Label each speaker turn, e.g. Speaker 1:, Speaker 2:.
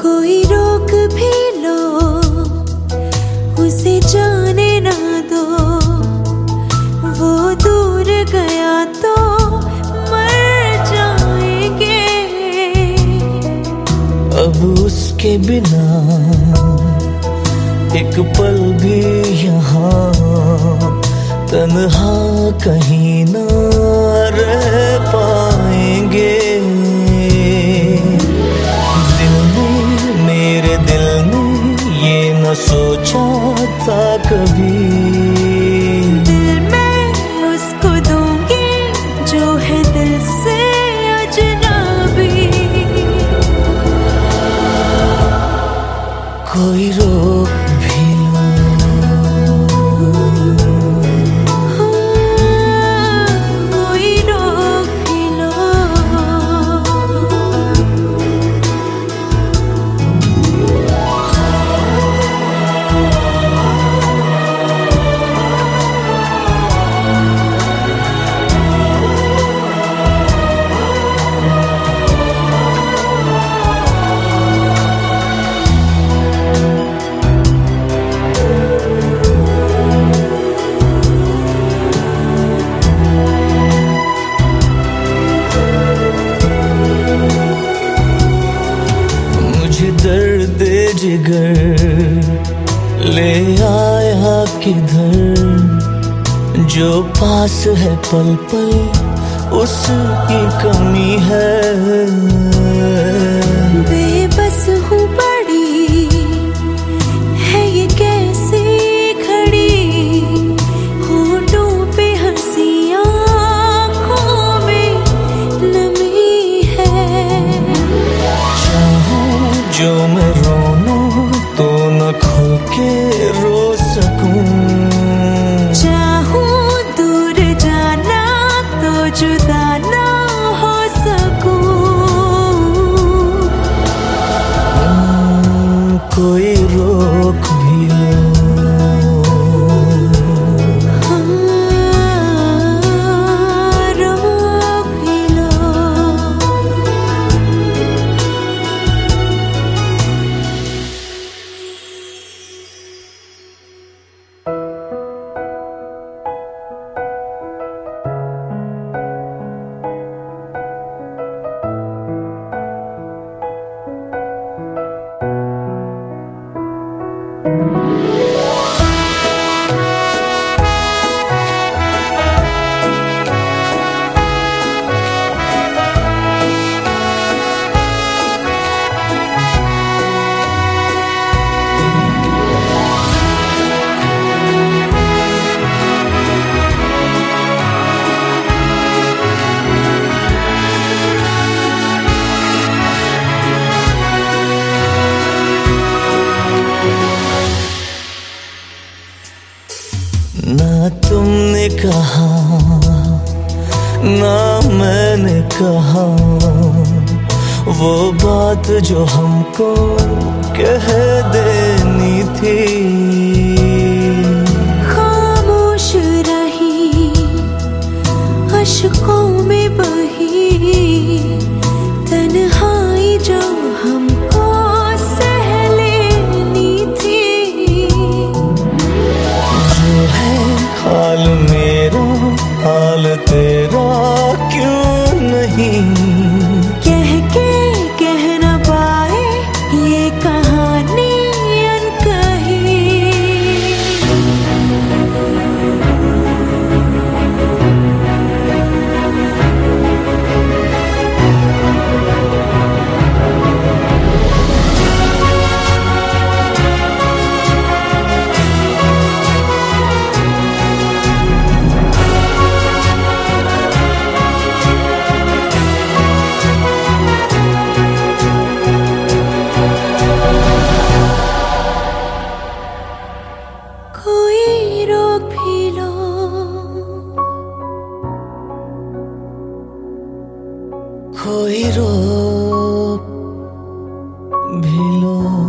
Speaker 1: कोई रोक भी लो, उसे जाने ना दो। वो दूर गया तो मर जाएंगे।
Speaker 2: अब उसके बिना एक पल भी यहाँ तन्हा कहीं ना रह पाएंगे। मेरे दिल ने ये न सोचा था कभी,
Speaker 1: दिल मैं उसको दूंगी जो है दिल से अजनबी।
Speaker 2: कोई रोक भी लो,
Speaker 1: कोई रोक भी लो।
Speaker 2: दर्द जिगर ले आया किधर, जो पास है पल पल उसकी कमी है।
Speaker 1: बेबस हूँ बड़ी है ये कैसी घड़ी, होठों पे हंसी आँखों में नमी है।
Speaker 2: जो मैं रोना तो न खो के रो सकूं,
Speaker 1: चाहूं दूर जाना तो जुदा ना हो सकूं।
Speaker 2: कोई रोक भी लो,
Speaker 1: हाँ, रोक भी लो।
Speaker 2: ना तुमने कहा ना मैंने कहा, वो बात जो हमको कह देनी थी।
Speaker 1: खामोश रही अश्कों में बही, तन्हाई जो हमको सह लेनी थी।
Speaker 2: जो है हाल मेरा हाल तेरा क्यों नहीं,
Speaker 1: कह के कह न पाए ये कहानी अनकही। कोई रोक भी लो,
Speaker 2: कोई रोक भी लो।